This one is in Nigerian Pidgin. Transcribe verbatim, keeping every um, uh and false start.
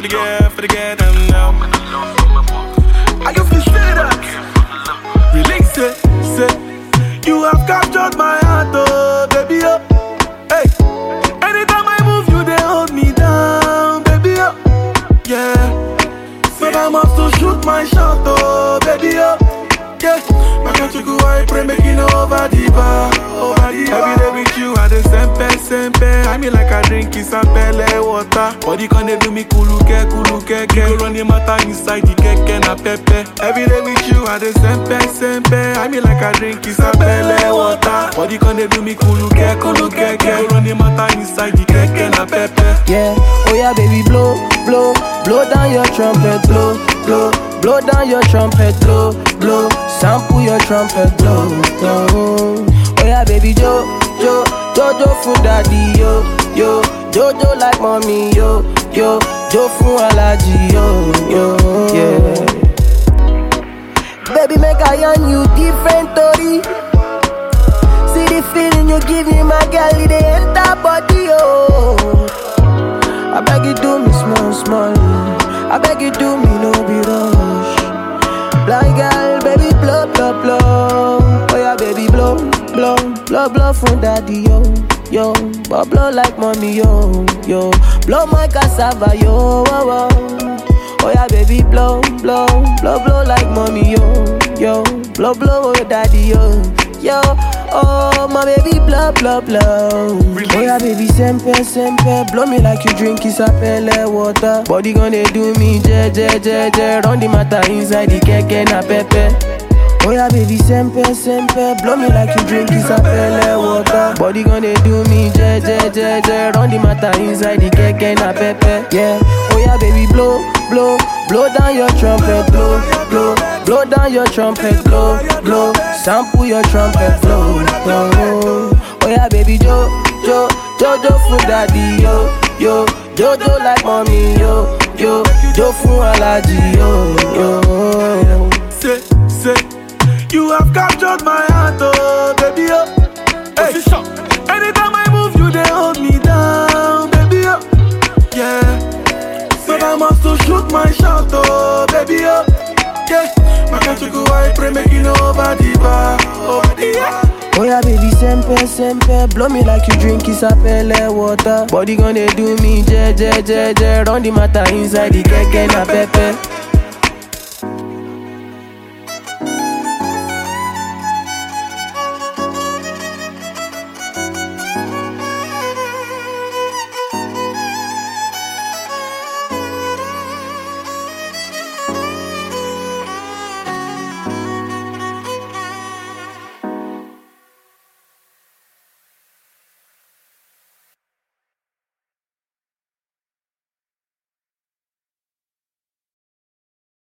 for the girl, for the girl, them now. I can feel say that. Release it, say. You have captured my heart, oh, baby, oh. Hey. Anytime I move, you, they hold me down, baby, oh. Yeah. So I must to shoot my shot, oh, baby, oh. Yeah. My country go, I pray, making over the bar, over the bar. Every day with you, I the sempe, sempe. I mean like I drink isapele water. Body can they do me kuluke, kuluke, ke. You run the matter inside the keke na pepe. Every day with you, I the sempe, sempe. I mean like I drink isapele water. Body can they do me kuluke, kuluke, ke. You run the matter inside the keke na pepe. Yeah, oh yeah, baby, blow, blow, blow down your trumpet, blow, blow, blow down your trumpet, blow, blow, sample your trumpet, blow, blow. Oh yeah, baby, jo, jo, jojo for daddy, yo, yo, jojo like mommy, yo, yo, jo for allergy, yo, yo, yeah. Baby, make I on you different, Tori. See the feeling you give me, my girl, it enter body, oh. I beg you do me small, small. I beg you do me no be rush. Blind girl, baby blow, blow, blow. Oh yeah, baby blow, blow, blow, blow from daddy, yo, yo. But blow like mommy, yo, yo. Blow my cassava, yo, oh, oh. Oh yeah, baby blow, blow, blow, blow like mommy, yo, yo. Blow, blow, oh daddy, yo, yo. Oh, my baby, blah, blah, blah. Oh, yeah, baby, sempe, sempe. Blow me like you drink isapele water. Body gonna do me, je, je, je, je. Run the matter inside the keke na pepe. Oh, yeah, baby, sempe, sempe. Blow me like you drink isapele water. Body gonna do me, je, je, je, je. Run the matter inside the keke na pepe. Yeah, oh, yeah, baby, blow, blow. Blow down your trumpet, blow, blow. Blow down your trumpet, blow, blow. Sample your trumpet, blow, blow. Oh yeah, baby, jo, jo, jojo for daddy, yo, yo. Jojo like mommy, yo, yo. Jo for allergy, yo, yo. Say, say, you have captured my heart, oh, baby, oh. Hey. Anytime I move, you, they hold me down, baby, oh. Yeah. So I must to shoot my shot, oh, baby, oh. Yeah. My country go, I pray, making over the bar, over the bar. Oh yeah, baby, sempe, sempe. Blow me like you drink isapele water. Body gonna do me, je, je, je, je. Run the matter inside the keke na pepe.